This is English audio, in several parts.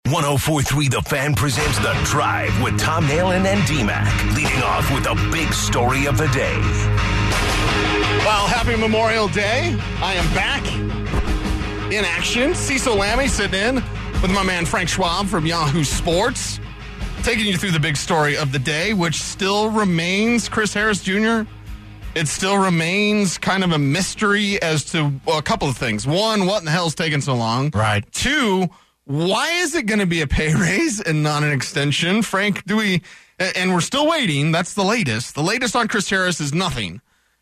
104.3 The Fan presents The Drive with Tom Nalen and D-Mac, leading off with the big story of the day. Well, happy Memorial Day. I am back in action. Cecil Lammey sitting in with my man Frank Schwab from Yahoo Sports, taking you through the big story of the day, which still remains Chris Harris Jr. It still remains kind of a mystery as to a couple of things. One, what in the hell's taking so long? Right. Two, why is it going to be a pay raise and not an extension? Frank, and we're still waiting. That's the latest. The latest on Chris Harris is nothing.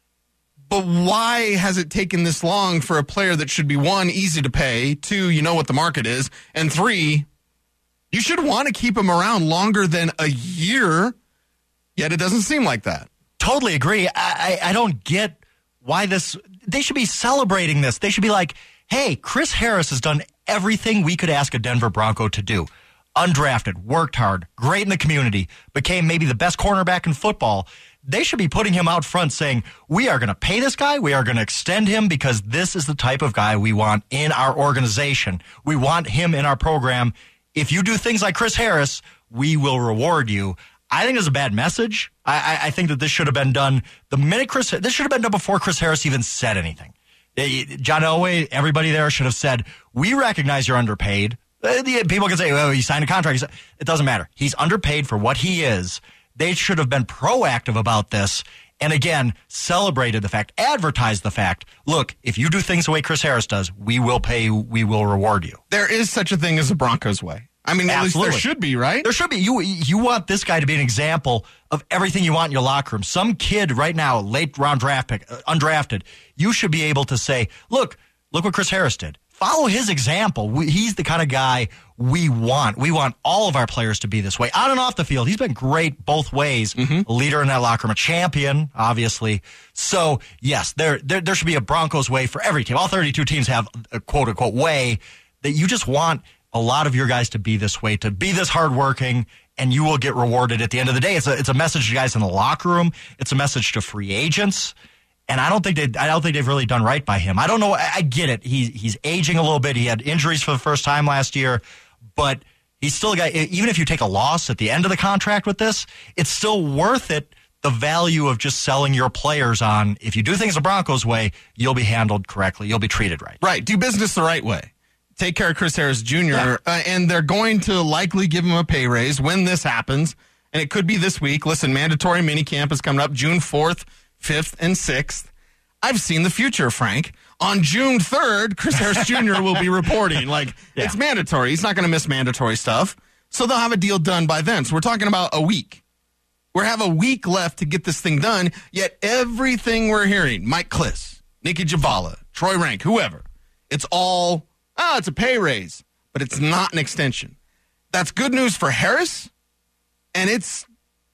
But why has it taken this long for a player that should be, one, easy to pay, two, you know what the market is, and three, you should want to keep him around longer than a year, yet it doesn't seem like that. Totally agree. I don't get why they should be celebrating this. They should be like, hey, Chris Harris has done everything we could ask a Denver Bronco to do. Undrafted, worked hard, great in the community, became maybe the best cornerback in football. They should be putting him out front saying, we are going to pay this guy, we are going to extend him because this is the type of guy we want in our organization. We want him in our program. If you do things like Chris Harris, we will reward you. I think it's a bad message. I think that this should have been done this should have been done before Chris Harris even said anything. John Elway, everybody there should have said, we recognize you're underpaid. People can say, well, you signed a contract. It doesn't matter. He's underpaid for what he is. They should have been proactive about this. And again, celebrated the fact, advertised the fact, look, if you do things the way Chris Harris does, we will pay you, we will reward you. There is such a thing as the Broncos way. I mean, at least there should be, right? There should be. You want this guy to be an example of everything you want in your locker room. Some kid right now, late round draft pick, undrafted, you should be able to say, look what Chris Harris did. Follow his example. He's the kind of guy we want. We want all of our players to be this way. On and off the field, he's been great both ways. Mm-hmm. A leader in that locker room, a champion, obviously. So, yes, there should be a Broncos way for every team. All 32 teams have a quote-unquote way that you just want a lot of your guys to be this way, to be this hardworking, and you will get rewarded at the end of the day. It's a message to guys in the locker room. It's a message to free agents. And I don't think they've really done right by him. I don't know. I get it. He's aging a little bit. He had injuries for the first time last year, but he's still a guy. Even if you take a loss at the end of the contract with this, it's still worth it. The value of just selling your players on, if you do things the Broncos way, you'll be handled correctly. You'll be treated right. Right. Do business the right way. Take care of Chris Harris Jr., yeah. And they're going to likely give him a pay raise when this happens, and it could be this week. Listen, mandatory minicamp is coming up June 4th, 5th, and 6th. I've seen the future, Frank. On June 3rd, Chris Harris Jr. will be reporting. It's mandatory. He's not going to miss mandatory stuff. So they'll have a deal done by then. So we're talking about a week. We have a week left to get this thing done, yet everything we're hearing, Mike Kliss, Nikki Javala, Troy Rank, whoever, it's all... it's a pay raise, but it's not an extension. That's good news for Harris, and it's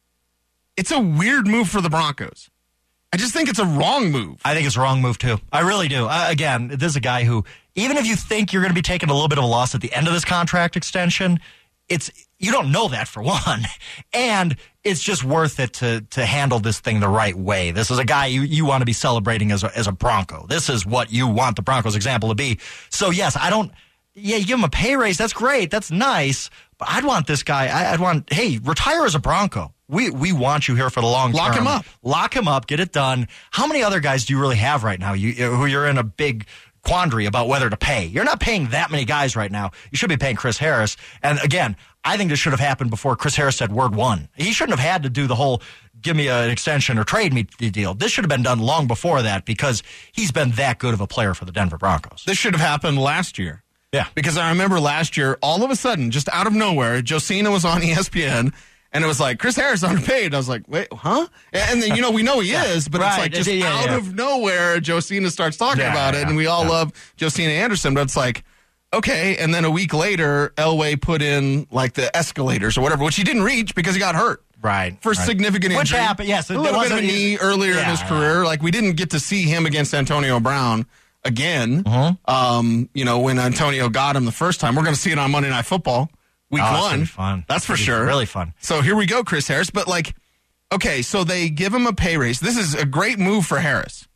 a weird move for the Broncos. I just think it's a wrong move. I think it's a wrong move, too. I really do. Again, this is a guy who, even if you think you're going to be taking a little bit of a loss at the end of this contract extension, you don't know that, for one. And it's just worth it to handle this thing the right way. This is a guy you want to be celebrating as a Bronco. This is what you want the Broncos example to be. So, yes, you give him a pay raise. That's great. That's nice. But I'd want this guy. Hey, retire as a Bronco. We want you here for the long term. Lock him up. Lock him up. Get it done. How many other guys do you really have right now who you're in a big quandary about whether to pay? You're not paying that many guys right now. You should be paying Chris Harris. And again, I think this should have happened before Chris Harris said word one. He shouldn't have had to do the whole give me an extension or trade me deal. This should have been done long before that because he's been that good of a player for the Denver Broncos. This should have happened last year. Yeah. Because I remember last year, all of a sudden, just out of nowhere, Josina was on ESPN, and it was like, Chris Harris underpaid. I was like, wait, huh? And then, we know he is, but it's like just out of nowhere, Josina starts talking about it, and we all love Josina Anderson, but it's like, okay. And then a week later, Elway put in like the escalators or whatever, which he didn't reach because he got hurt. Right. For significant injury. Which happened, yes. A little bit of a knee earlier in his career. Like, we didn't get to see him against Antonio Brown again. When Antonio got him the first time. We're going to see it on Monday Night Football, week 1. Be fun. That's for sure. Really fun. So here we go, Chris Harris. But okay, so they give him a pay raise. This is a great move for Harris.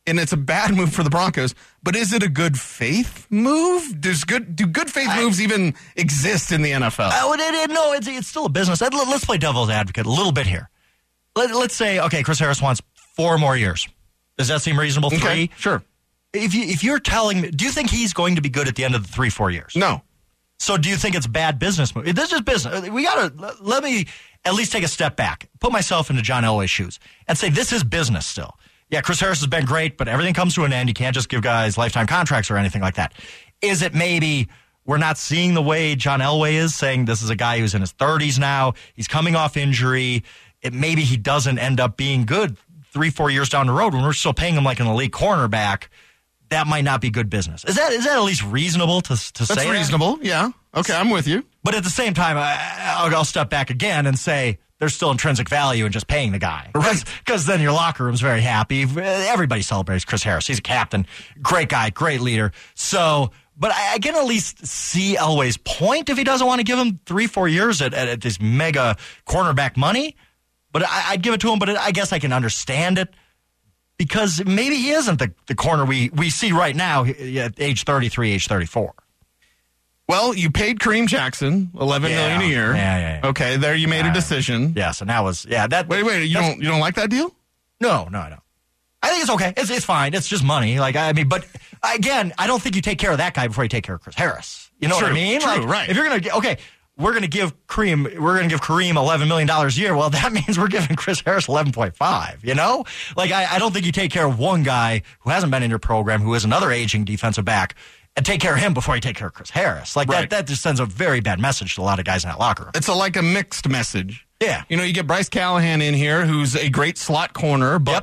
and it's a bad move for the Broncos, but is it a good faith move? Do good faith moves even exist in the NFL? No, it's still a business. Let's play devil's advocate a little bit here. Let's say, okay, Chris Harris wants 4 more years. Does that seem reasonable? 3? Okay, sure. If you're telling me, do you think he's going to be good at the end of the 3-4 years? No. So do you think it's bad business move? This is business. Let me at least take a step back, put myself into John Elway's shoes, and say this is business still. Yeah, Chris Harris has been great, but everything comes to an end. You can't just give guys lifetime contracts or anything like that. Is it maybe we're not seeing the way John Elway is, saying this is a guy who's in his 30s now, he's coming off injury, maybe he doesn't end up being good 3-4 years down the road when we're still paying him like an elite cornerback? That might not be good business. Is that at least reasonable to say? That's reasonable, yeah. Okay, I'm with you. But at the same time, I'll step back again and say there's still intrinsic value in just paying the guy. Right. Because then your locker room's very happy. Everybody celebrates Chris Harris. He's a captain. Great guy, great leader. So, but I can at least see Elway's point if he doesn't want to give him 3-4 years at this mega cornerback money. But I'd give it to him, but I guess I can understand it. Because maybe he isn't the corner we see right now at age 33, age 34. Well, you paid Kareem Jackson $11 million a year. Yeah. Okay, there you made a decision. Yeah, so that was that. Wait, you don't like that deal? No, I don't. I think it's okay. It's fine. It's just money. But again, I don't think you take care of that guy before you take care of Chris Harris. You know what I mean? True, right. If you're gonna we're going to give Kareem $11 million a year. Well, that means we're giving Chris Harris 11.5, you know? I don't think you take care of one guy who hasn't been in your program, who is another aging defensive back, and take care of him before you take care of Chris Harris. Right. That just sends a very bad message to a lot of guys in that locker room. It's like a mixed message. Yeah. You know, you get Bryce Callahan in here, who's a great slot corner, but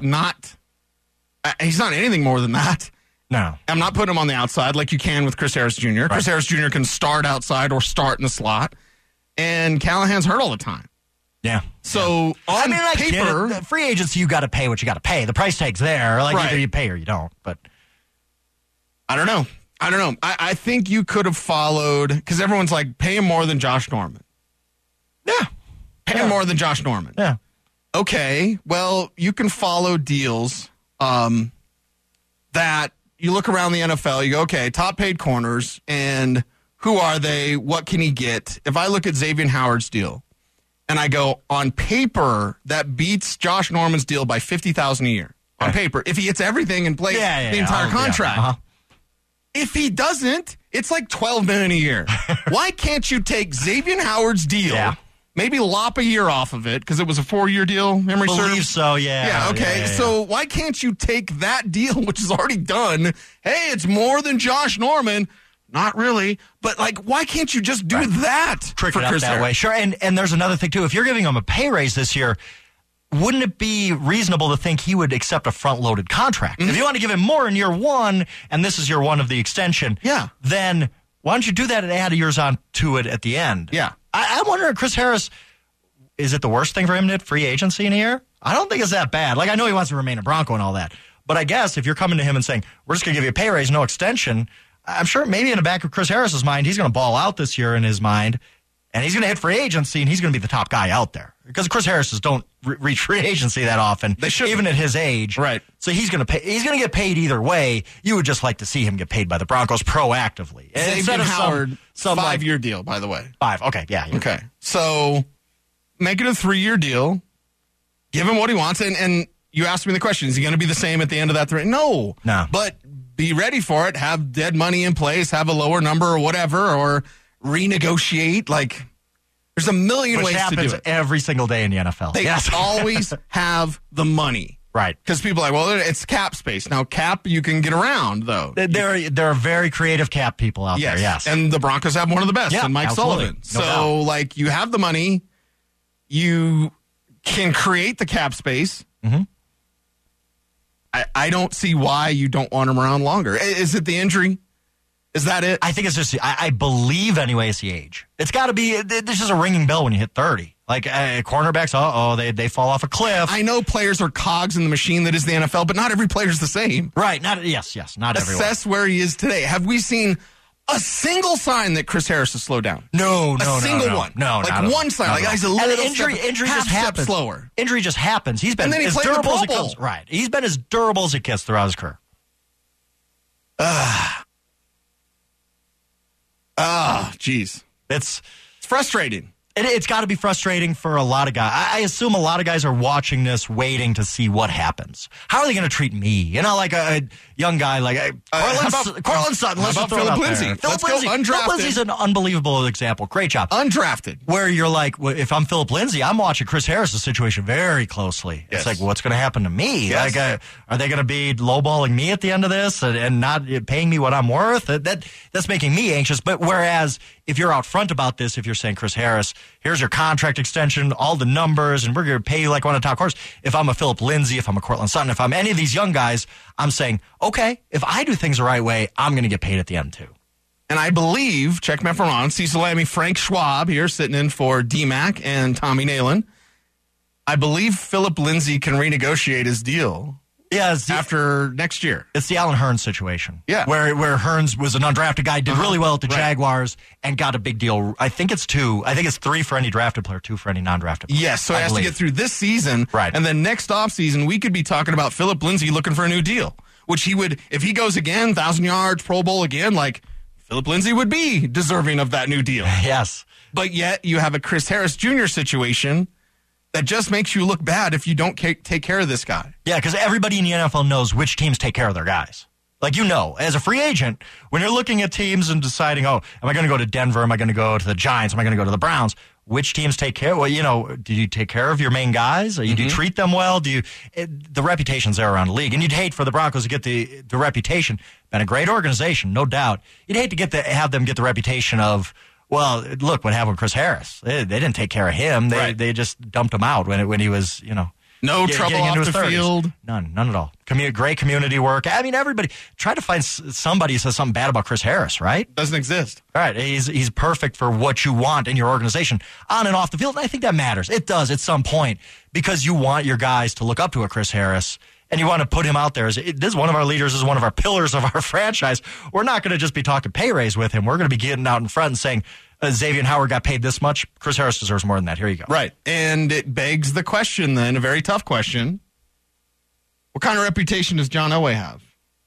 he's not anything more than that. No. I'm not putting him on the outside like you can with Chris Harris Jr. Right. Chris Harris Jr. can start outside or start in the slot. And Callahan's hurt all the time. Yeah. So on paper, the free agency, you got to pay what you got to pay. The price tag's there. Either you pay or you don't. But I don't know. I think you could have followed, because everyone's like, pay him more than Josh Norman. Yeah. Pay him more than Josh Norman. Yeah. Okay. Well, you can follow deals that you look around the NFL. You go, okay, top paid corners, and who are they? What can he get? If I look at Xavier Howard's deal and I go, on paper, that beats Josh Norman's deal by $50,000 a year. On paper. If he hits everything and plays the entire contract. Uh-huh. If he doesn't, it's like $12 million a year. Why can't you take Xavier Howard's deal, maybe lop a year off of it, because it was a 4-year deal, memory serves? I believe so, yeah. Yeah, okay. Yeah. So why can't you take that deal, which is already done? Hey, it's more than Josh Norman. Not really, but why can't you just do that Trick for it up Chris that Harris? way? Sure, and there's another thing too. If you're giving him a pay raise this year, wouldn't it be reasonable to think he would accept a front-loaded contract? Mm-hmm. If you want to give him more in year 1, and this is year 1 of the extension, then why don't you do that and add years on to it at the end? Yeah, I'm wondering, Chris Harris, is it the worst thing for him to hit free agency in a year? I don't think it's that bad. I know he wants to remain a Bronco and all that, but I guess if you're coming to him and saying, we're just going to give you a pay raise, no extension, I'm sure maybe in the back of Chris Harris's mind, he's going to ball out this year in his mind, and he's going to hit free agency, and he's going to be the top guy out there. Because Chris Harris's don't reach free agency that often, they should, even at his age. Right. So he's going to pay. He's going to get paid either way. You would just like to see him get paid by the Broncos proactively. Xavier Howard, some 5-year deal, by the way. 5. Okay. Yeah. Okay. So make it a 3-year deal. Give him what he wants, and you asked me the question: is he going to be the same at the end of that 3? No. But be ready for it. Have dead money in place. Have a lower number or whatever, or renegotiate. There's a million ways to do it. Every single day in the NFL. They always have the money. Right. Because people are like, well, it's cap space. Now, cap you can get around, though. There are very creative cap people out there, yes. And the Broncos have one of the best, and Mike Sullivan. No doubt. You have the money. You can create the cap space. Mm-hmm. I don't see why you don't want him around longer. Is it the injury? Is that it? I think it's just, I believe anyway, it's the age. It's got to be, there's just a ringing bell when you hit 30. Cornerbacks, they fall off a cliff. I know players are cogs in the machine that is the NFL, but not every player is the same. Right. Yes, not everyone. Assess where he is today. Have we seen a single sign that Chris Harris has slowed down. No, a single one. No, like one sign. Like he's a little injury just happens. Slower. Injury just happens. He's been as durable as it comes. Right. He's been as durable as it gets throughout his career. Jeez. It's frustrating. It's got to be frustrating for a lot of guys. I assume a lot of guys are watching this, waiting to see what happens. How are they going to treat me? You know, like a young guy like Cortland Sutton. Let's throw Philip it out Lindsay. there. Let's go undrafted. Philip Lindsay's an unbelievable example. Great job. Undrafted. Where you're like, well, if I'm Philip Lindsay, I'm watching Chris Harris' situation very closely. Yes. It's like, what's going to happen to me? Yes. Like, are they going to be lowballing me at the end of this and not paying me what I'm worth? That's making me anxious. But whereas if you're out front about this, if you're saying, Chris Harris, here's your contract extension, all the numbers, and we're going to pay you like one of the top corners. If I'm a Philip Lindsay, if I'm a Cortland Sutton, if I'm any of these young guys, I'm saying, okay, if I do things the right way, I'm going to get paid at the end too. And I believe, check me if I'm wrong, Cecil Lammy, Frank Schwab here sitting in for DMAC and Tommy Nalen. I believe Philip Lindsay can renegotiate his deal. Yeah, after next year. It's the Alan Hearns situation. Yeah. Where Hearns was an undrafted guy, did really well at the Jaguars, and got a big deal. I think it's 2. I think it's 3 for any drafted player, 2 for any non-drafted player. Yes, so he has to get through this season. Right. And then next offseason, we could be talking about Philip Lindsay looking for a new deal, which he would, if he goes again, 1,000 yards, Pro Bowl again, like Philip Lindsay would be deserving of that new deal. Yes. But yet you have a Chris Harris Jr. situation that just makes you look bad if you don't take care of this guy. Yeah, because everybody in the NFL knows which teams take care of their guys. Like, you know, as a free agent, when you're looking at teams and deciding, oh, am I going to go to Denver? Am I going to go to the Giants? Am I going to go to the Browns? Which teams take care? Well, you know, do you take care of your main guys? Do you treat them well? The reputation's there around the league. And you'd hate for the Broncos to get the reputation. Been a great organization, no doubt. You'd hate to have them get the reputation of, well, look what happened with Chris Harris. They didn't take care of him. They just dumped him out when he was, you know. No trouble off the 30s. Field. None at all. Great community work. I mean, everybody try to find somebody who says something bad about Chris Harris, right? Doesn't exist. All right, he's perfect for what you want in your organization on and off the field. And I think that matters. It does at some point because you want your guys to look up to a Chris Harris. And you want to put him out there as this is one of our leaders, this is one of our pillars of our franchise. We're not going to just be talking pay raise with him. We're going to be getting out in front and saying, Xavier Howard got paid this much. Chris Harris deserves more than that. Here you go. Right. And it begs the question then, a very tough question. What kind of reputation does John Elway have?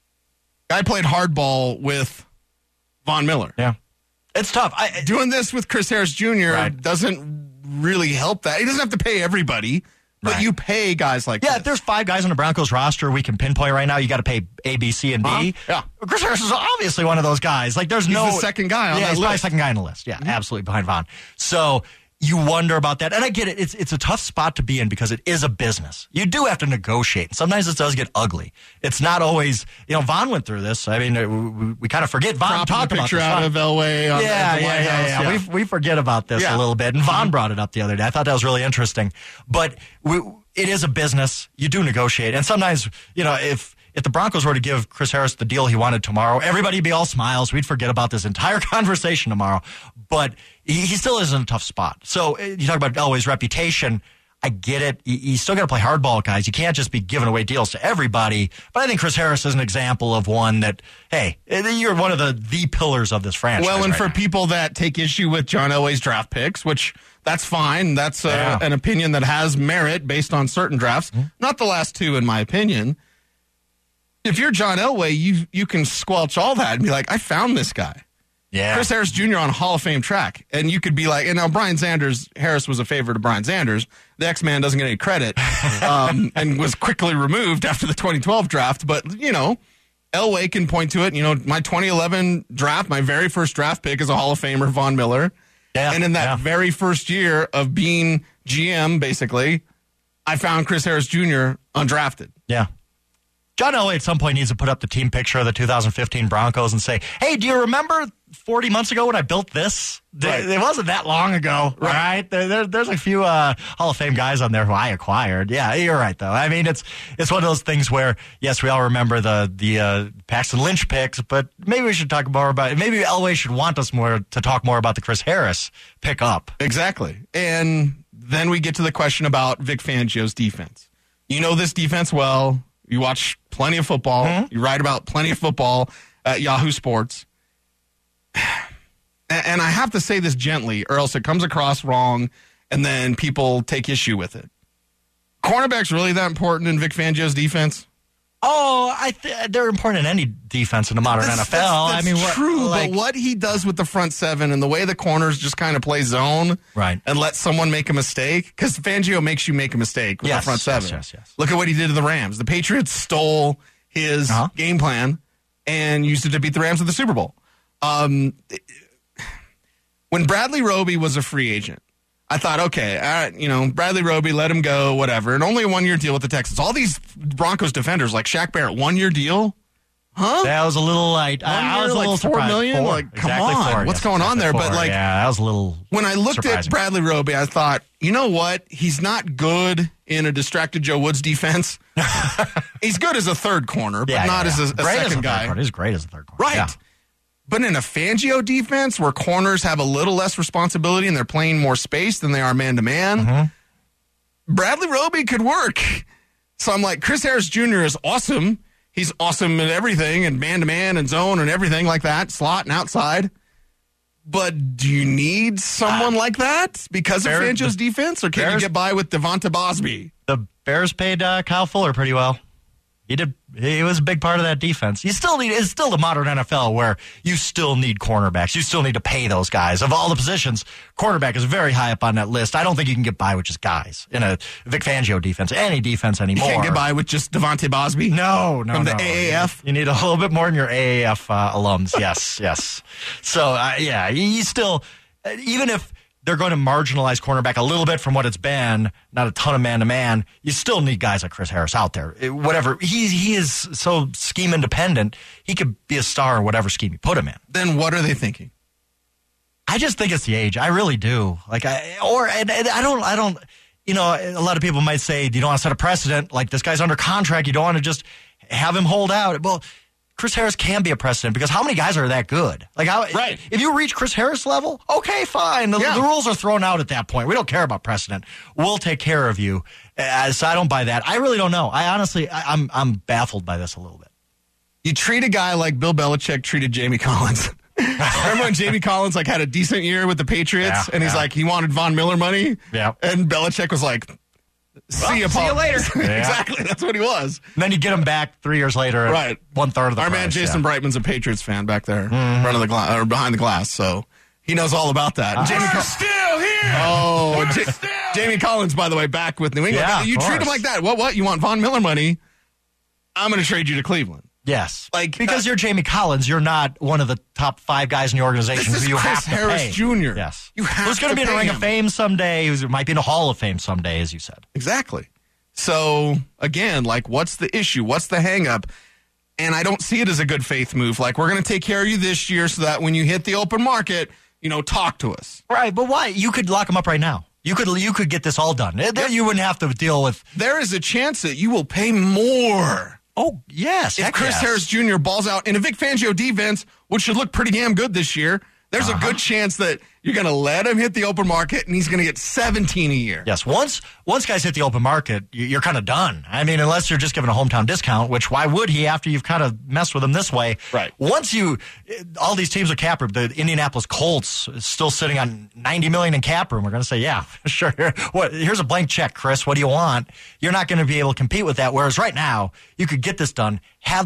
Guy played hardball with Von Miller. Yeah. It's tough. Doing this with Chris Harris Jr. doesn't really help that. He doesn't have to pay everybody. But you pay guys like this. If there's 5 guys on the Broncos roster we can pinpoint right now, you got to pay A, B, C, and D. Yeah. Chris Harris is obviously one of those guys. Like, there's he's the second guy on that list. He's probably the second guy on the list. Yeah, absolutely, behind Von. So you wonder about that. And I get it. It's a tough spot to be in because it is a business. You do have to negotiate. Sometimes it does get ugly. It's not always, Von went through this. I mean, we kind of forget. Von talked about this. Picture out of Elway. Yeah. We forget about this a little bit. And Von brought it up the other day. I thought that was really interesting. But it is a business. You do negotiate. And sometimes, if the Broncos were to give Chris Harris the deal he wanted tomorrow, everybody would be all smiles. We'd forget about this entire conversation tomorrow. But he still is in a tough spot. So you talk about Elway's reputation. I get it. You still got to play hardball, guys. You can't just be giving away deals to everybody. But I think Chris Harris is an example of one that, hey, you're one of the pillars of this franchise. Well, and right for now. people that take issue with John Elway's draft picks, which that's fine. That's an opinion that has merit based on certain drafts. Not the last 2, in my opinion. If you're John Elway, you can squelch all that and be like, I found this guy. Yeah. Chris Harris Jr. on Hall of Fame track. And you could be like, and now Harris was a favorite of Brian Sanders. The X-Man doesn't get any credit and was quickly removed after the 2012 draft. But, Elway can point to it. My 2011 draft, my very first draft pick is a Hall of Famer, Von Miller. Yeah. And in that very first year of being GM, basically, I found Chris Harris Jr. undrafted. Yeah. John Elway at some point needs to put up the team picture of the 2015 Broncos and say, hey, do you remember 40 months ago when I built this? Right. It wasn't that long ago, right? There's a few Hall of Fame guys on there who I acquired. Yeah, you're right, though. I mean, it's one of those things where, yes, we all remember the Paxton Lynch picks, but maybe we should talk more about it. Maybe Elway should want us more to talk more about the Chris Harris pickup. Exactly. And then we get to the question about Vic Fangio's defense. You know this defense well. You watch plenty of football. You write about plenty of football at Yahoo Sports. and I have to say this gently, or else it comes across wrong, and then people take issue with it. Cornerback's really that important in Vic Fangio's defense? Oh, they're important in any defense in the modern NFL. That's true, but what he does with the front seven and the way the corners just kind of play zone right. and let someone make a mistake, because Fangio makes you make a mistake with the front seven. Yes. Look at what he did to the Rams. The Patriots stole his game plan and used it to beat the Rams at the Super Bowl. When Bradley Roby was a free agent, I thought, okay, Bradley Roby, let him go, whatever. And only a 1-year deal with the Texans. All these Broncos defenders, like Shaq Barrett, 1-year deal? Huh? That was a little light. I was a little surprised. $4 million? Come on. What's going on there? But that was a little when I looked at Bradley Roby, I thought, you know what? He's not good in a distracted Joe Woods defense. He's good as a third corner, but not as a second guy. He's great as a third corner. Right. Yeah. But in a Fangio defense where corners have a little less responsibility and they're playing more space than they are man-to-man, Bradley Roby could work. So I'm like, Chris Harris Jr. is awesome. He's awesome at everything and man-to-man and zone and everything like that, slot and outside. But do you need someone like that because of Fangio's defense, or can you get by with Devonta Bosby? The Bears paid Kyle Fuller pretty well. He did. He was a big part of that defense. It's still the modern NFL where you still need cornerbacks. You still need to pay those guys. Of all the positions, cornerback is very high up on that list. I don't think you can get by with just guys in a Vic Fangio defense, any defense anymore. You can't get by with just Devonta Bosby? No. From the AAF? You need a little bit more than your AAF alums. Yes. So, you still, even if they're going to marginalize cornerback a little bit from what it's been, not a ton of man-to-man, you still need guys like Chris Harris out there. Whatever. He is so scheme independent, he could be a star in whatever scheme you put him in. Then what are they thinking? I just think it's the age. I really do. I don't, a lot of people might say, you don't want to set a precedent. Like, this guy's under contract. You don't want to just have him hold out. Well, Chris Harris can be a precedent because how many guys are that good? Right. If you reach Chris Harris level, okay, fine. The rules are thrown out at that point. We don't care about precedent. We'll take care of you. So I don't buy that. I really don't know. I'm baffled by this a little bit. You treat a guy like Bill Belichick treated Jamie Collins. Remember when Jamie Collins had a decent year with the Patriots, and he's like, he wanted Von Miller money? Yeah. And Belichick was like, see you later. Yeah. Exactly. That's what he was. And then you get him back 3 years later at 1/3 of the price. Our man Jason Brightman's a Patriots fan back there, front of the glass or behind the glass, so he knows all about that. We're still here. Jamie Collins, by the way, back with New England. Yeah, you treat him like that. What? You want Von Miller money? I'm going to trade you to Cleveland. Yes, because you're Jamie Collins, you're not one of the top 5 guys in the organization who you have to pay. Chris Harris Jr. Yes, who's going to be in the Ring of Fame someday? Who might be in the Hall of Fame someday, as you said. Exactly. So again, what's the issue? What's the hang-up? And I don't see it as a good faith move. We're going to take care of you this year so that when you hit the open market, talk to us. Right, but why? You could lock him up right now. You could get this all done. You wouldn't have to deal with. There is a chance that you will pay more. Oh, yes. If Chris Harris Jr. balls out in a Vic Fangio defense, which should look pretty damn good this year, there's a good chance that you're going to let him hit the open market and he's going to get $17 a year. Yes. Once guys hit the open market, you're kind of done. I mean, unless you're just giving a hometown discount, which why would he after you've kind of messed with him this way? Right. Once all these teams with cap room, the Indianapolis Colts is still sitting on $90 million in cap room. We're going to say, yeah, sure. Here's a blank check, Chris. What do you want? You're not going to be able to compete with that. Whereas right now, you could get this done, have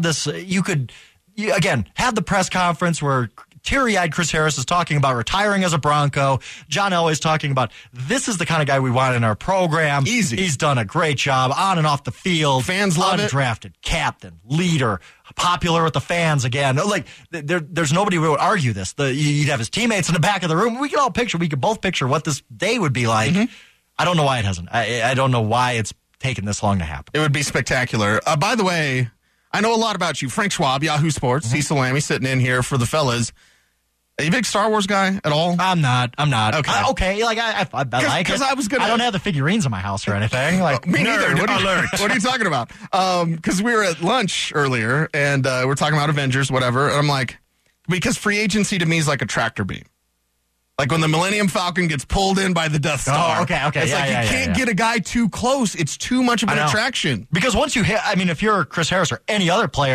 the press conference where teary-eyed Chris Harris is talking about retiring as a Bronco. John Elway's talking about this is the kind of guy we want in our program. Easy. He's done a great job on and off the field. Fans love it. Undrafted, captain, leader, popular with the fans again. There's nobody who would argue this. You'd have his teammates in the back of the room. We could both picture what this day would be like. Mm-hmm. I don't know why it hasn't. I don't know why it's taken this long to happen. It would be spectacular. By the way, I know a lot about you. Frank Schwab, Yahoo Sports, Cecil Lammy sitting in here for the fellas. Are you a big Star Wars guy at all? I'm not. Okay. Okay. I like it. I don't have the figurines in my house or anything. Me neither. What are you talking about? Because we were at lunch earlier and we're talking about Avengers, whatever. And I'm like, because free agency to me is like a tractor beam. Like when the Millennium Falcon gets pulled in by the Death Star. Oh, okay. It's you can't get a guy too close. It's too much of an attraction. Because once you hit, if you're Chris Harris or any other player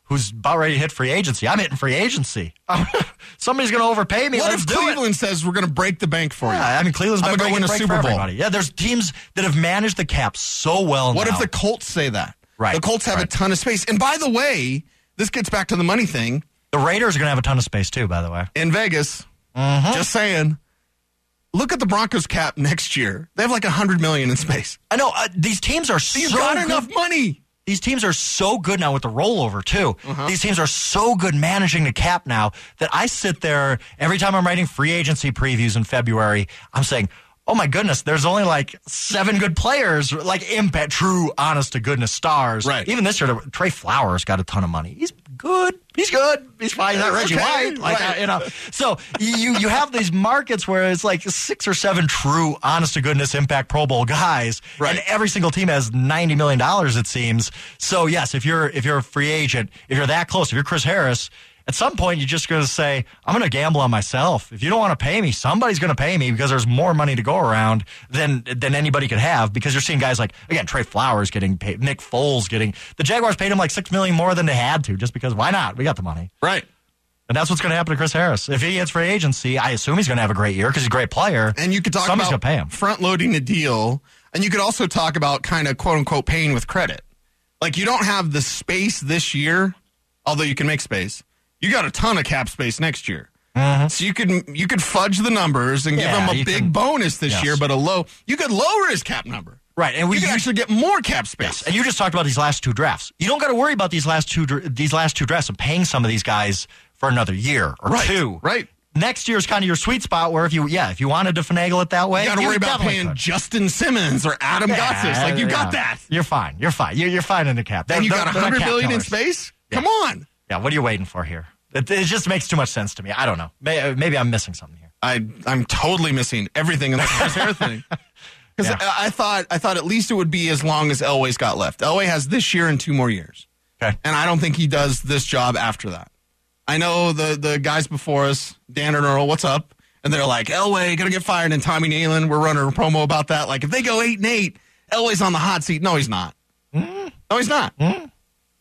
who's about ready to hit free agency. I'm hitting free agency. Somebody's going to overpay me. What Let's if do Cleveland says we're going to break the bank for you? I mean, Cleveland's I'm been going to win a Super Bowl. Yeah, there's teams that have managed the cap so well. What now. if the Colts say that? Right. The Colts have a ton of space. And by the way, this gets back to the money thing. The Raiders are going to have a ton of space too, by the way. In Vegas. Just saying. Look at the Broncos cap next year. They have like $100 million in space. I know. These teams are You've got enough money. These teams are so good now with the rollover, too. These teams are so good managing the cap now that I sit there every time I'm writing free agency previews in February, I'm saying, oh, my goodness, there's only like 7 good players, like impact, true, honest-to-goodness stars. Right. Even this year, Trey Flowers got a ton of money. He's good. He's good. He's fine. He's not Reggie White. Like, right. So you have these markets where it's like 6 or 7 true, honest-to-goodness impact Pro Bowl guys. Right. And every single team has $90 million, it seems. So, yes, if you're a free agent, if you're that close, if you're Chris Harris, at some point, you're just going to say, I'm going to gamble on myself. If you don't want to pay me, somebody's going to pay me because there's more money to go around than anybody could have, because you're seeing guys like, again, Trey Flowers getting paid, Nick Foles getting – the Jaguars paid him like $6 million more than they had to, just because why not? We got the money. Right. And that's what's going to happen to Chris Harris. If he gets free agency, I assume he's going to have a great year because he's a great player. And you could talk Somebody's about gonna pay him. front-loading a deal, and you could also talk about kind of quote-unquote paying with credit. Like, you don't have the space this year, although you can make space. You got a ton of cap space next year. So you could fudge the numbers and give him a big bonus this year, but you could lower his cap number. Right, and you could actually get more cap space. And you just talked about these last 2 drafts. You don't got to worry about these last two drafts and paying some of these guys for another year or 2. Right. Next year is kind of your sweet spot where if you wanted to finagle it that way, you got to worry about paying Justin Simmons or Adam Gotsis. Like, you got that. You're fine. You're fine in the cap. And you got $100 billion in space? Yeah. Come on. Yeah, what are you waiting for here? It just makes too much sense to me. I don't know. Maybe I'm missing something here. I'm totally missing everything in that Chris Harris thing. Because I thought at least it would be as long as Elway's got left. Elway has this year and 2 more years. Okay. And I don't think he does this job after that. I know the guys before us, Dan and Earl, what's up? And they're like, Elway going to get fired, and Tommy Nalen, we're running a promo about that. Like, if they go 8-8, Elway's on the hot seat. No, he's not. No, he's not. Now,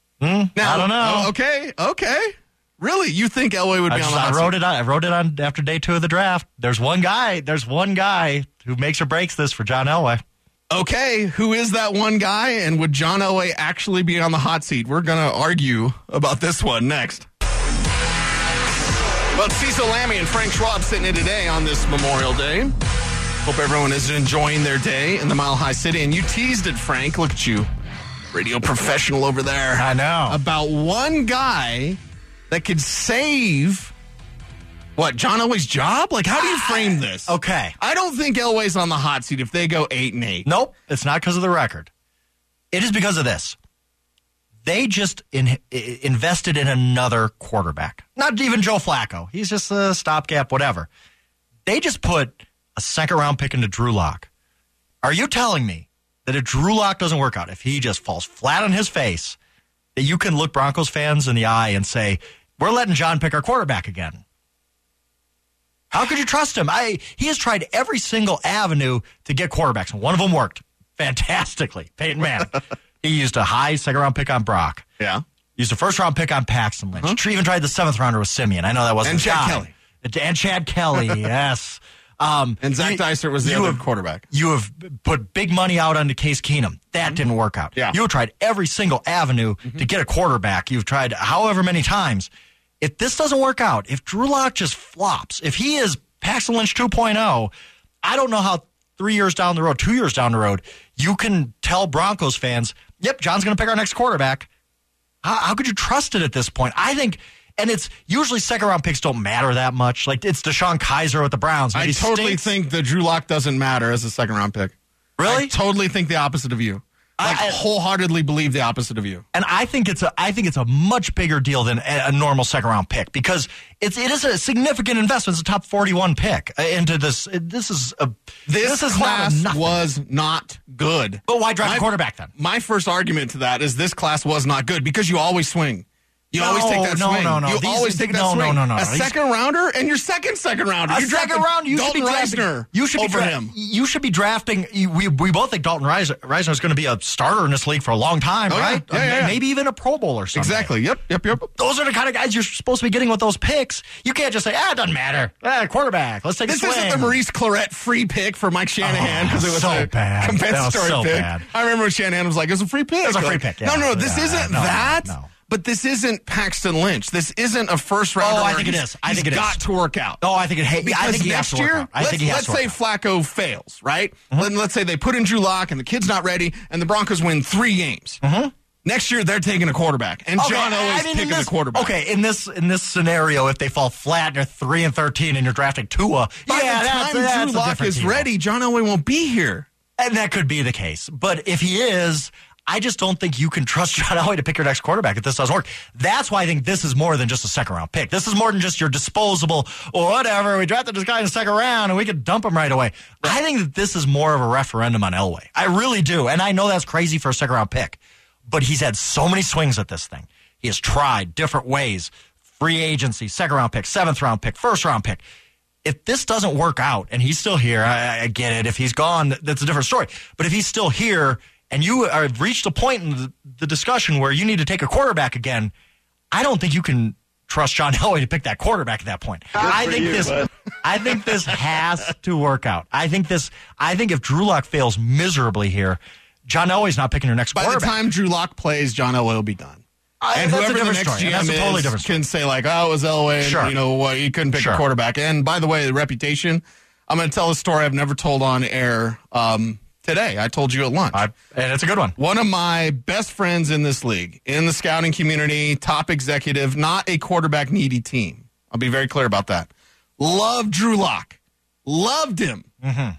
I don't know. Okay. Really? You think Elway would be on the hot seat? I wrote it on after day 2 of the draft. There's one guy who makes or breaks this for John Elway. Okay, who is that one guy, and would John Elway actually be on the hot seat? We're going to argue about this one next. Well, Cecil Lammey and Frank Schwab sitting in today on this Memorial Day. Hope everyone is enjoying their day in the Mile High City. And you teased it, Frank. Look at you. Radio professional over there. I know. About one guy that could save, John Elway's job? Like, how do you frame this? Okay. I don't think Elway's on the hot seat if they go 8-8. Nope. It's not because of the record. It is because of this. They just invested in another quarterback. Not even Joe Flacco. He's just a stopgap, whatever. They just put a 2nd-round pick into Drew Lock. Are you telling me that if Drew Lock doesn't work out, if he just falls flat on his face, that you can look Broncos fans in the eye and say, we're letting John pick our quarterback again? How could you trust him? He has tried every single avenue to get quarterbacks, and one of them worked fantastically. Peyton Manning. He used a high 2nd-round pick on Brock. Yeah. Used a 1st-round pick on Paxton Lynch. Even tried the 7th-rounder with Simeon. I know that wasn't And Chad guy. Kelly. And Chad Kelly, yes. And Zach Dysert was the other quarterback. You have put big money out onto Case Keenum. That didn't work out. Yeah. You have tried every single avenue to get a quarterback. You've tried however many times. If this doesn't work out, if Drew Lock just flops, if he is Paxton Lynch 2.0, I don't know how 3 years down the road, 2 years down the road, you can tell Broncos fans, yep, John's going to pick our next quarterback. How could you trust it at this point? I think, and it's usually 2nd-round picks don't matter that much. Like, it's Deshaun Kaiser with the Browns. I totally think that Drew Lock doesn't matter as a 2nd-round pick. Really? I totally think the opposite of you. I wholeheartedly believe the opposite of you. And I think it's a much bigger deal than a normal 2nd-round pick, because it is a significant investment. It's a top 41 pick into this. This class was not good. But why draft a quarterback then? My first argument to that is this class was not good because you always swing. You always take that swing. No. You always take that swing. No. A second rounder and your second rounder. A second round, you should be drafting. him. You should be drafting. We both think Dalton Reisner is going to be a starter in this league for a long time, right? Yeah. Maybe even a Pro Bowler someday. Exactly. Yep. Those are the kind of guys you're supposed to be getting with those picks. You can't just say, it doesn't matter. Quarterback. Let's take a swing. This isn't the Maurice Clarett free pick for Mike Shanahan because it was so a bad. compensatory pick. Bad. I remember when Shanahan was like, it was a free pick. It was a free pick. Yeah. No, this isn't that. No. But this isn't Paxton Lynch. This isn't a first rounder. Oh, I think it is. I think it is. He's got to work out. Oh, I think it. I think he has to work out. Let's say Flacco fails, right? Mm-hmm. Let's say they put in Drew Lock and the kid's not ready, and the Broncos win 3 games. Mm-hmm. Next year they're taking a quarterback, and John Elway's picking the quarterback. Okay, in this scenario, if they fall flat and they're 3-13 and you're drafting Tua, by the time Drew Lock is ready, John Elway won't be here, and that could be the case. But if he is, I just don't think you can trust John Elway to pick your next quarterback if this doesn't work. That's why I think this is more than just a second-round pick. This is more than just your disposable, or whatever, we drafted this guy in the second round and we could dump him right away. Right. I think that this is more of a referendum on Elway. I really do. And I know that's crazy for a second-round pick, but he's had so many swings at this thing. He has tried different ways. Free agency, second-round pick, seventh-round pick, first-round pick. If this doesn't work out and he's still here, I get it. If he's gone, that's a different story. But if he's still here, and you have reached a point in the discussion where you need to take a quarterback again, I don't think you can trust John Elway to pick that quarterback at that point. I think this has to work out. I think if Drew Lock fails miserably here, John Elway's not picking your next quarterback. By the time Drew Lock plays, John Elway will be done. And whoever the next GM is can say, like, oh, it was Elway, and, sure. you know what, he couldn't pick a quarterback. And by the way, the reputation, I'm going to tell a story I've never told on air today. I told you at lunch. And it's a good one. One of my best friends in this league, in the scouting community, top executive, not a quarterback needy team. I'll be very clear about that. Loved Drew Lock. Loved him. Mm-hmm.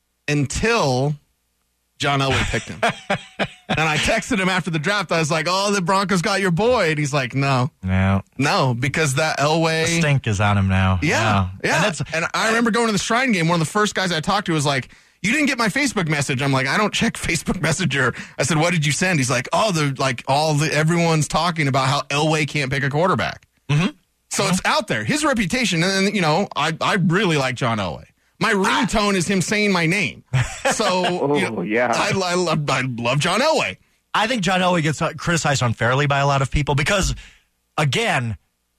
Until John Elway picked him. And I texted him after the draft. I was like, oh, the Broncos got your boy. And he's like, no, because that Elway. The stink is on him now. Yeah. No. Yeah. And I remember going to the Shrine game. One of the first guys I talked to was like, you didn't get my Facebook message. I'm like, I don't check Facebook Messenger. I said, what did you send? He's like, everyone's talking about how Elway can't pick a quarterback. Mm-hmm. So it's out there. His reputation, and I really like John Elway. My ringtone is him saying my name. So I love John Elway. I think John Elway gets criticized unfairly by a lot of people because, again,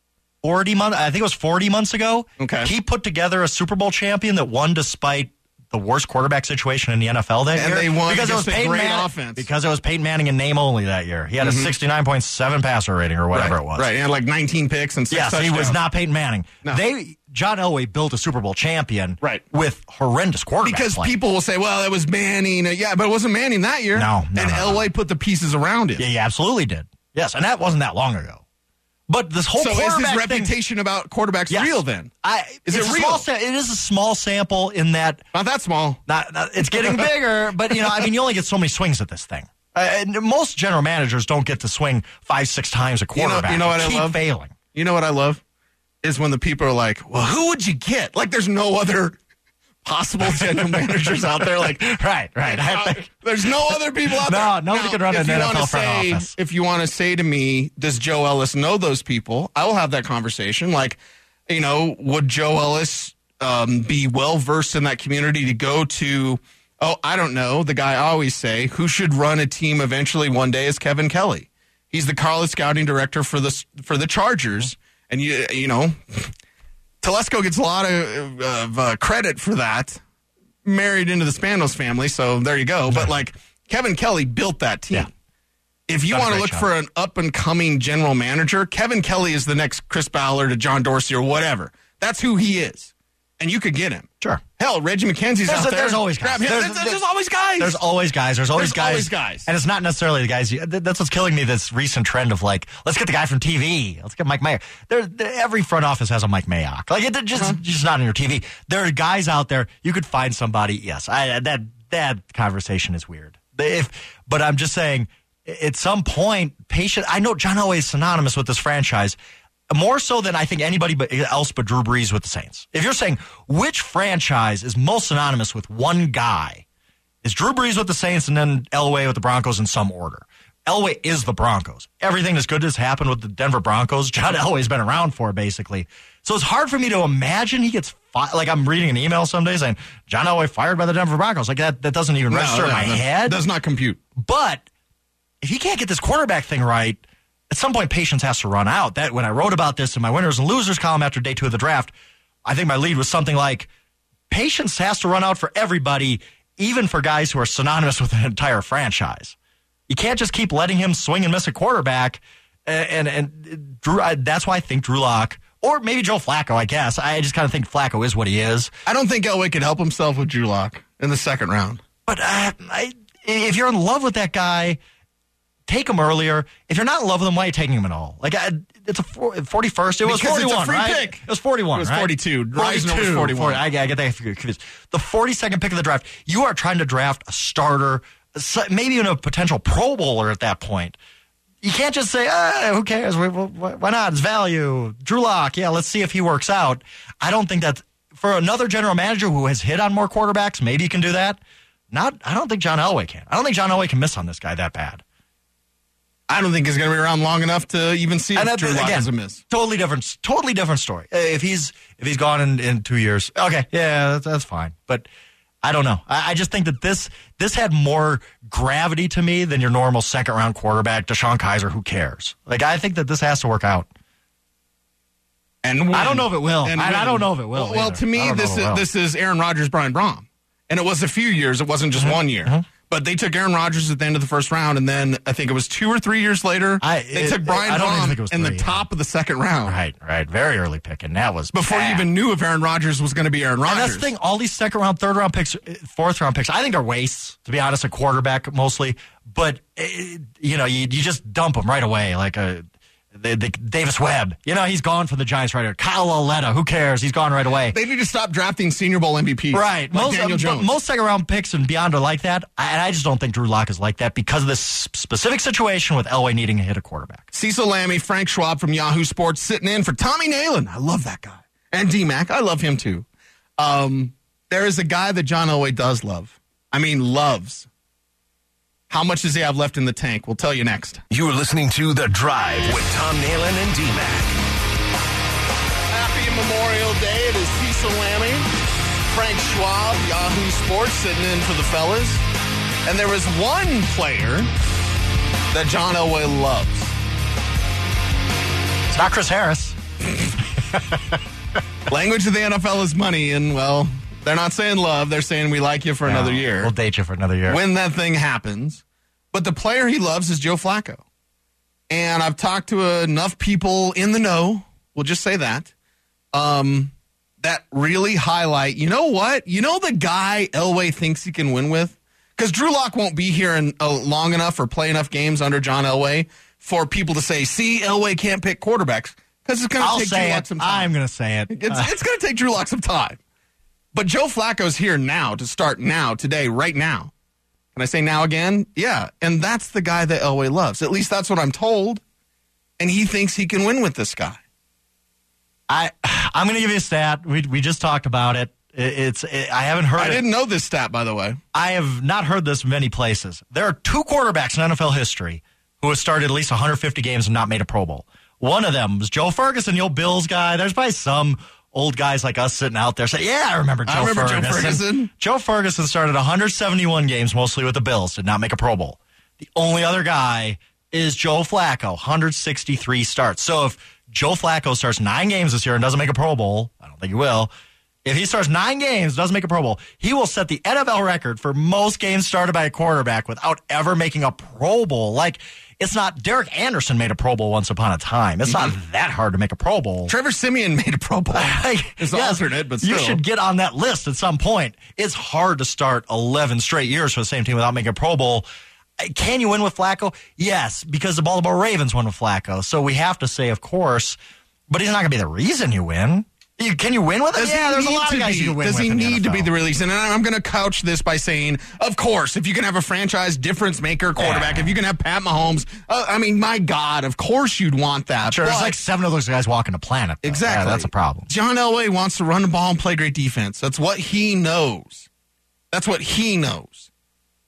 40 months ago, he put together a Super Bowl champion that won despite the worst quarterback situation in the NFL that year. And they won because it was Peyton Manning offense. Because it was Peyton Manning in name only that year. He had a 69.7 passer rating or whatever it was. Right, and like 19 picks and 6 touchdowns. He was not Peyton Manning. No. John Elway built a Super Bowl champion with horrendous quarterback because play. People will say, well, it was Manning. But it wasn't Manning that year. No. Elway put the pieces around it. Yeah, he absolutely did. Yes, and that wasn't that long ago. But this whole is his reputation about quarterbacks real then? Is it real? It is a small sample in that. Not that small. It's getting bigger, but you only get so many swings at this thing. Most general managers don't get to swing 5-6 times a quarterback. You know what I love? Failing. You know what I love? Is when the people are like, well, who would you get? Like, there's no other possible general managers out there. Like, right. There's no other people out there. No, nobody could run an NFL front office. If you want to say to me, does Joe Ellis know those people? I will have that conversation. Like, would Joe Ellis be well versed in that community to go to? Oh, I don't know. The guy I always say who should run a team eventually one day is Kevin Kelly. He's the college scouting director for the Chargers, and Telesco gets a lot of credit for that. Married into the Spanos family, so there you go. But Kevin Kelly built that team. Yeah. If you want to look for an up and coming general manager, Kevin Kelly is the next Chris Ballard or John Dorsey or whatever. That's who he is. And you could get him. Sure. Hell, Reggie McKenzie's out there. There's always guys. There's always guys. There's always guys. And it's not necessarily the guys. That's what's killing me, this recent trend of let's get the guy from TV. Let's get Mike Mayock. Every front office has a Mike Mayock. Just not on your TV. There are guys out there. You could find somebody. Yes, that conversation is weird. But I'm just saying, at some point, I know John Elway is synonymous with this franchise. More so than I think anybody else but Drew Brees with the Saints. If you're saying which franchise is most synonymous with one guy, is Drew Brees with the Saints and then Elway with the Broncos in some order. Elway is the Broncos. Everything that's good has happened with the Denver Broncos. John Elway's been around for, basically. So it's hard for me to imagine he gets fired. Like, I'm reading an email some day saying, John Elway fired by the Denver Broncos. Like, that doesn't even register in my head. Does not compute. But if he can't get this quarterback thing right, at some point patience has to run out. That when I wrote about this in my winners and losers column after day 2 of the draft, I think my lead was something like, patience has to run out for everybody, even for guys who are synonymous with an entire franchise. You can't just keep letting him swing and miss a quarterback. And Drew, that's why I think Drew Lock, or maybe Joe Flacco, I guess. I just kind of think Flacco is what he is. I don't think Elway could help himself with Drew Lock in the second round. But if you're in love with that guy, take him earlier. If you're not in love with him, why are you taking him at all? Like, it's a 41st. It was 41, it's a free right? pick. It was 41, It was right? 42. Reisner was 41. I get that confused. The 42nd pick of the draft. You are trying to draft a starter, maybe even a potential Pro Bowler at that point. You can't just say, who cares? Why not? It's value. Drew Lock, yeah, let's see if he works out. I don't think that's, for another general manager who has hit on more quarterbacks, maybe he can do that. I don't think John Elway can. I don't think John Elway can miss on this guy that bad. I don't think he's going to be around long enough to even see if Drew Lock is a miss. Totally different story. If he's gone in 2 years, okay, yeah, that's fine. But I don't know. I just think that this had more gravity to me than your normal second-round quarterback, Deshaun Kaiser, who cares? Like, I think that this has to work out. And I don't know if it will. I don't know if it will. Well, to me, this is Aaron Rodgers, Brian Braum. And it was a few years. It wasn't just 1 year. Mm-hmm. But they took Aaron Rodgers at the end of the first round, and then I think it was 2 or 3 years later, they took Brian Braum in the top of the second round. Right. Very early pick, and that was before you even knew if Aaron Rodgers was going to be Aaron Rodgers. And that's the thing, all these second-round, third-round picks, fourth-round picks, I think are wastes, to be honest, a quarterback mostly. But, you just dump them right away, like the Davis Webb. He's gone from the Giants right away. Kyle Lauletta, who cares? He's gone right away. They need to stop drafting Senior Bowl MVPs. Right. Like Daniel Jones. Most second-round picks and beyond are like that. And I just don't think Drew Lock is like that because of this specific situation with Elway needing to hit a quarterback. Cecil Lammey, Frank Schwab from Yahoo Sports sitting in for Tommy Nalen. I love that guy. And D-Mac. I love him too. There is a guy that John Elway does love. I mean, loves. How much does he have left in the tank? We'll tell you next. You're listening to The Drive with Tom Nalen and D-Mac. Happy Memorial Day. It is Cecil Lammey, Frank Schwab, Yahoo Sports sitting in for the fellas. And there is one player that John Elway loves. It's not Chris Harris. Language of the NFL is money, and, well, they're not saying love. They're saying we like you for another year. We'll date you for another year. When that thing happens. But the player he loves is Joe Flacco. And I've talked to enough people in the know, we'll just say that, that really highlight, you know what? You know the guy Elway thinks he can win with? Because Drew Lock won't be here long enough or play enough games under John Elway for people to say, see, Elway can't pick quarterbacks. Because it's going to take Drew Lock some time. I'm going to say it. It's going to take Drew Lock some time. But Joe Flacco's here now to start now, today, right now. Can I say now again? Yeah. And that's the guy that Elway loves. At least that's what I'm told. And he thinks he can win with this guy. I'm going to give you a stat. We just talked about it. I haven't heard it. I didn't know this stat, by the way. I have not heard this many places. There are 2 quarterbacks in NFL history who have started at least 150 games and not made a Pro Bowl. One of them was Joe Ferguson, the old Bills guy. There's probably some old guys like us sitting out there saying, yeah, I remember Joe Ferguson. Joe Ferguson started 171 games, mostly with the Bills, did not make a Pro Bowl. The only other guy is Joe Flacco, 163 starts. So if Joe Flacco starts 9 games this year and doesn't make a Pro Bowl, I don't think he will. If he starts 9 games, doesn't make a Pro Bowl, he will set the NFL record for most games started by a quarterback without ever making a Pro Bowl. Like, it's not, Derek Anderson made a Pro Bowl once upon a time. It's not that hard to make a Pro Bowl. Trevor Siemian made a Pro Bowl. It's alternate, but still. You should get on that list at some point. It's hard to start 11 straight years for the same team without making a Pro Bowl. Can you win with Flacco? Yes, because the Baltimore Ravens won with Flacco. So we have to say, of course, but he's not going to be the reason you win. Can you win with him? Yeah, there's a lot of guys you can win with. Does he need to be the reason? And I'm going to couch this by saying, of course, if you can have a franchise difference maker quarterback, if you can have Pat Mahomes, I mean, my God, of course you'd want that. Sure, there's like 7 of those guys walking the planet, though. Exactly. Yeah, that's a problem. John Elway wants to run the ball and play great defense. That's what he knows. That's what he knows.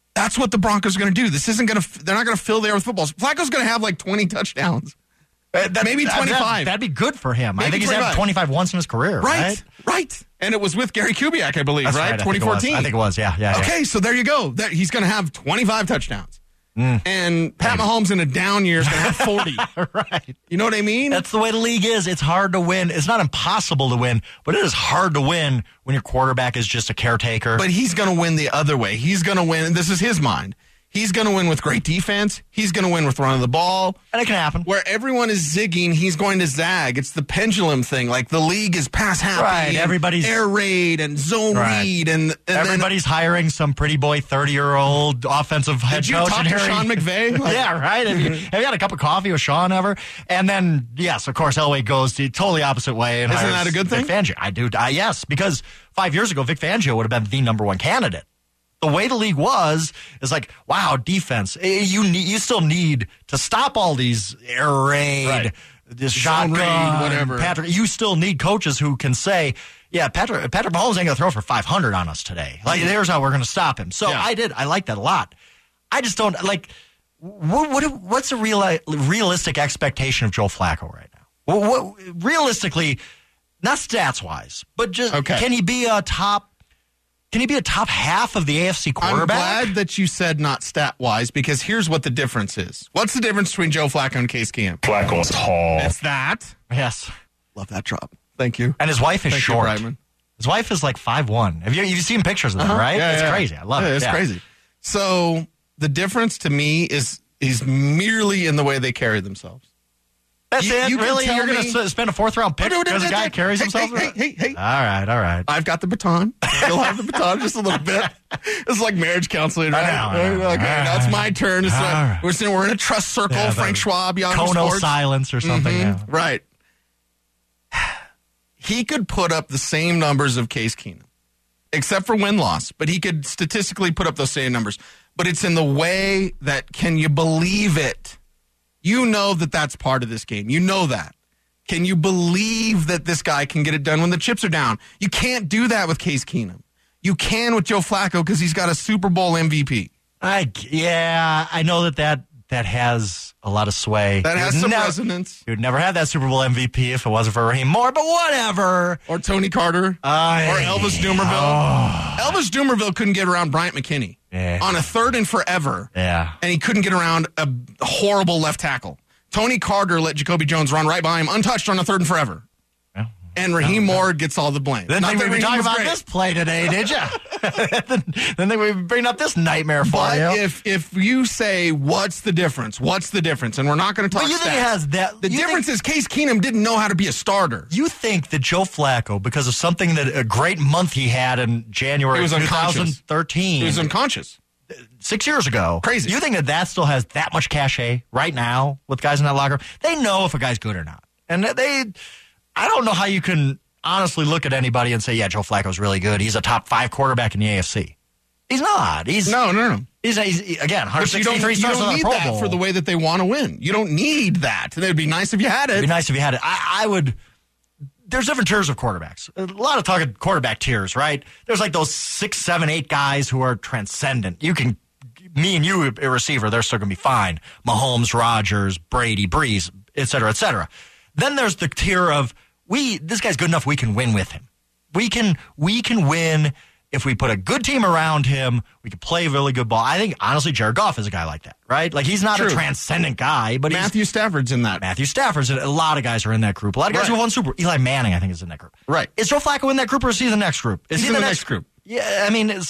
That's what the Broncos are going to do. This isn't going to. They're not going to fill the air with footballs. Flacco's going to have like 20 touchdowns. Maybe 25. That'd be good for him. Maybe I think he's had 25 once in his career. Right. And it was with Gary Kubiak, I believe, That's right? 2014. I think it was. Yeah. Okay, so there you go. He's going to have 25 touchdowns. And Pat Mahomes in a down year is going to have 40. Right. You know what I mean? That's the way the league is. It's hard to win. It's not impossible to win, but it is hard to win when your quarterback is just a caretaker. But he's going to win the other way. He's going to win, and this is his mind. He's going to win with great defense. He's going to win with running the ball. And it can happen. Where everyone is zigging, he's going to zag. It's the pendulum thing. Like the league is pass happy. Right. Everybody's air raid and zone read. And everybody's hiring some pretty boy 30-year-old offensive head coach. Did you coach. talk to Sean McVay? Yeah, right. Have you had a cup of coffee with Sean ever? And then, yes, of course, Elway goes the totally opposite way. And isn't that a good thing? Vic Fangio. I do. Yes, because 5 years ago, Vic Fangio would have been the number one candidate. The way the league is like, wow, defense. You still need to stop all these air raid, this shotgun, raid, whatever. Patrick, you still need coaches who can say, yeah, Patrick Mahomes ain't going to throw for 500 on us today. Like, there's how we're going to stop him. So I like that a lot. I just don't like. What's a realistic expectation of Joe Flacco right now? What realistically, not stats wise, but just can he be a top? Can he be a top half of the AFC quarterback? I'm glad that you said not stat-wise, because here's what the difference is. What's the difference between Joe Flacco and Case Keenum? Flacco's tall. It's that. Yes. Love that drop. Thank you. And his wife is short. You, his wife is like 5'1". You've seen pictures of them, right? It's crazy. I love it. It's crazy. So the difference to me is merely in the way they carry themselves. That's it? Really? You're going to spend a fourth-round pick because a guy carries himself? Hey. All right. I've got the baton. You'll have the baton just a little bit. It's like marriage counseling, right? I know. Okay, that's my turn. We're in a trust circle. Frank Schwab, Yahoo Kono Sports. silence or something. Yeah. Right. He could put up the same numbers of Case Keenum, except for win-loss, but he could statistically put up those same numbers. But it's in the way that, can you believe it? You know that that's part of this game. You know that. Can you believe that this guy can get it done when the chips are down? You can't do that with Case Keenum. You can with Joe Flacco because he's got a Super Bowl MVP. I know that has a lot of sway. That has some resonance. You'd never have that Super Bowl MVP if it wasn't for Raheem Moore, but whatever. Or Tony Carter. Or Elvis Dumervil. Oh. Elvis Dumervil couldn't get around Bryant McKinney on a third and forever. Yeah. And he couldn't get around a horrible left tackle. Tony Carter let Jacoby Jones run right by him, untouched on a third and forever. Yeah. And Raheem Moore gets all the blame. Then we were talking about this play today, did you? then they were bringing up this nightmare for you. If you say, what's the difference? And we're not going to talk you stats. Think it has that, the difference is Case Keenum didn't know how to be a starter. You think that Joe Flacco, because of something that a great month he had in January 2013. He was unconscious. 6 years ago. Crazy. You think that still has that much cachet right now with guys in that locker room? They know if a guy's good or not. And I don't know how you can honestly look at anybody and say, yeah, Joe Flacco's really good. He's a top 5 quarterback in the AFC. He's not. No. He's again, 163 you don't on need the Pro that Bowl. for the way that they want to win. You don't need that. It would be nice if you had it. It'd be nice if you had it. I would. There's different tiers of quarterbacks. A lot of talk of quarterback tiers, right? There's like those 6, 7, 8 guys who are transcendent. You can, me and you, a receiver, they're still going to be fine. Mahomes, Rodgers, Brady, Breeze, et cetera, et cetera. Then there's the tier of, this guy's good enough, we can win with him. We can win if we put a good team around him. We can play really good ball. I think, honestly, Jared Goff is a guy like that, right? Like, he's not a transcendent guy, but Matthew Stafford's in that. Matthew Stafford's a lot of guys are in that group. A lot of guys who won Super. Eli Manning, I think, is in that group. Right. Is Joe Flacco in that group, or is he in the next group? He's in the next group. Yeah,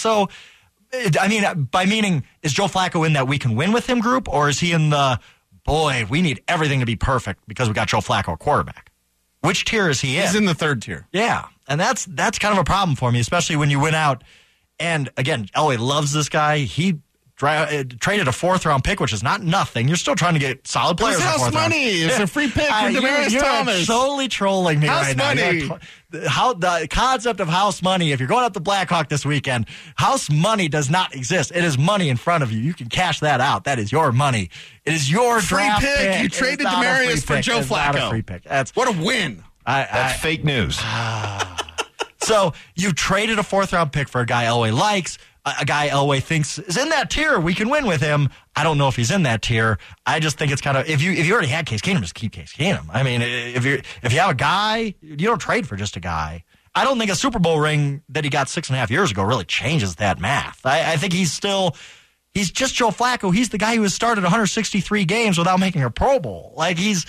by meaning, is Joe Flacco in that we can win with him group, or is he in the, boy, we need everything to be perfect because we got Joe Flacco, a quarterback? Which tier is he in? He's in the third tier. Yeah, and that's kind of a problem for me, especially when you went out. And again, Elway loves this guy. He traded a 4th-round pick, which is not nothing. You're still trying to get solid players. It's house money. It's a free pick for Demaryius Thomas. You're solely trolling me house right money. now. The concept of house money, if you're going out to Blackhawk this weekend, house money does not exist. It is money in front of you. You can cash that out. That is your money. It is your free draft pick. You traded Demaryius for Joe Flacco. Not a free pick. What a win. That's fake news. So you traded a 4th-round pick for a guy Elway likes. a guy Elway thinks is in that tier. We can win with him. I don't know if he's in that tier. I just think it's kind of, if you already had Case Keenum, just keep Case Keenum. I mean, if you have a guy, you don't trade for just a guy. I don't think a Super Bowl ring that he got 6.5 years ago really changes that math. I think he's just Joe Flacco. He's the guy who has started 163 games without making a Pro Bowl. Like, he's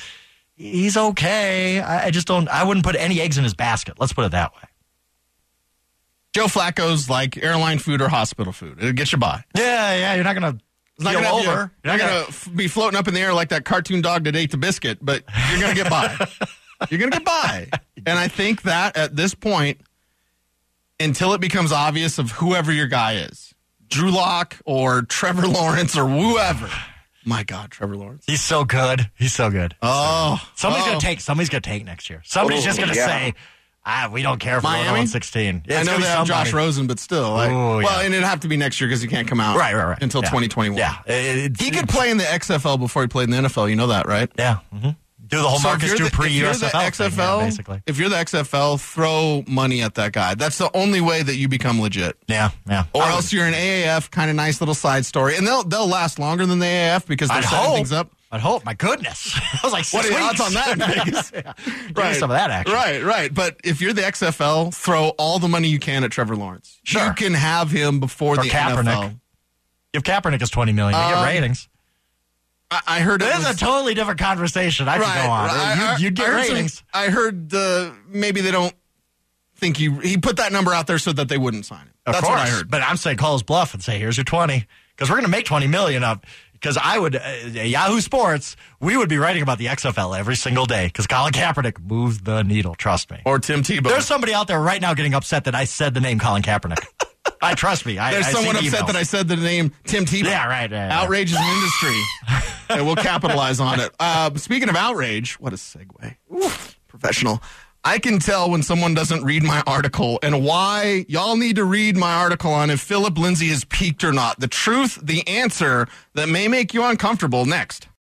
okay. I wouldn't put any eggs in his basket. Let's put it that way. Joe Flacco's like airline food or hospital food. It'll get you by. Yeah, you're not going to You're not going to be floating up in the air like that cartoon dog that ate the biscuit, but you're going to get by. You're going to get by. And I think that at this point, until it becomes obvious of whoever your guy is, Drew Lock or Trevor Lawrence or whoever. My God, Trevor Lawrence. He's so good. Oh. Somebody's going to take next year. Somebody's just going to say, we don't care if we're 0-16. I know they have Josh Rosen, but still. And it'd have to be next year because he can't come out until 2021. Yeah. He could play in the XFL before he played in the NFL. You know that, right? Yeah. Mm-hmm. Do the whole Marcus Dupree USFL thing, basically. If you're the XFL, throw money at that guy. That's the only way that you become legit. Yeah. Or else you're an AAF, kind of nice little side story. And they'll last longer than the AAF because they're setting things up. I'd hope. My goodness. I was like, 6 weeks. What are the odds on that in Vegas? Right. Some of that action. Right. But if you're the XFL, throw all the money you can at Trevor Lawrence. Sure. You can have him before the Kaepernick. NFL. If Kaepernick is $20 million, you get ratings. I heard this is a totally different conversation. I could go on. You'd get ratings. I heard maybe they don't think he put that number out there so that they wouldn't sign it. That's what I heard. But I'm saying call his bluff and say, here's your 20. Because we're going to make $20 million up. Because I would, Yahoo Sports, we would be writing about the XFL every single day. Because Colin Kaepernick moves the needle, trust me. Or Tim Tebow. There's somebody out there right now getting upset that I said the name Colin Kaepernick. Trust me. There's someone upset that I said the name Tim Tebow. Yeah, right. Outrage is an industry. And we'll capitalize on it. Speaking of outrage, what a segue. Oof, professional. I can tell when someone doesn't read my article and why y'all need to read my article on if Philip Lindsay is peaked or not. The truth, the answer that may make you uncomfortable next.